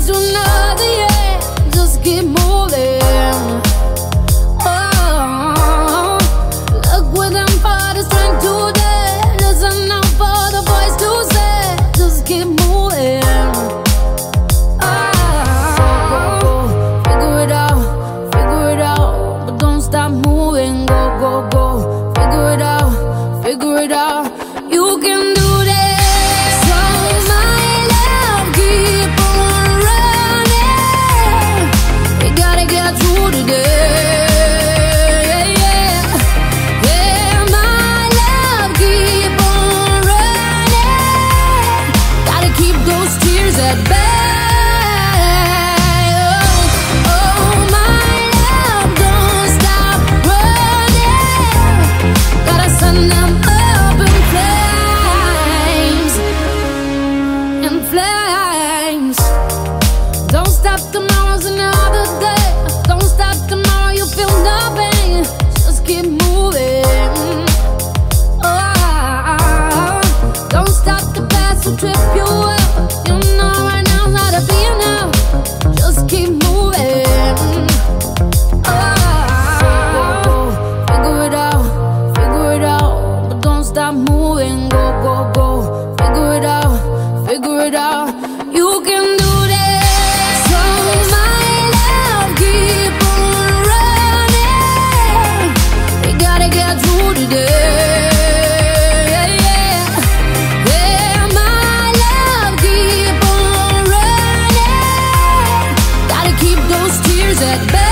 to another year. Just keep moving. Oh, look what them fathers trying to do. Listen out for the voice to say, just keep moving. Oh, figure it out, but don't stop moving. Go, go, go, figure it out, figure it out. You can do this. So my love, keep on running. We gotta get through today. Yeah, my love, keep on running. Gotta keep those tears at bay. Oh, my love, don't stop running. Gotta send them up in flames. Don't stop, tomorrow's another day. Don't stop, tomorrow you feel nothing. Just keep moving. Oh, don't stop, the past will trip you up. You know right now how to be now. Just keep moving. Oh, figure it out, but don't stop moving. Go, go, go, figure it out, figure it out. You can do this. So my love, keep on running. We gotta get through today. Yeah, my love, keep on running. Gotta keep those tears at bay.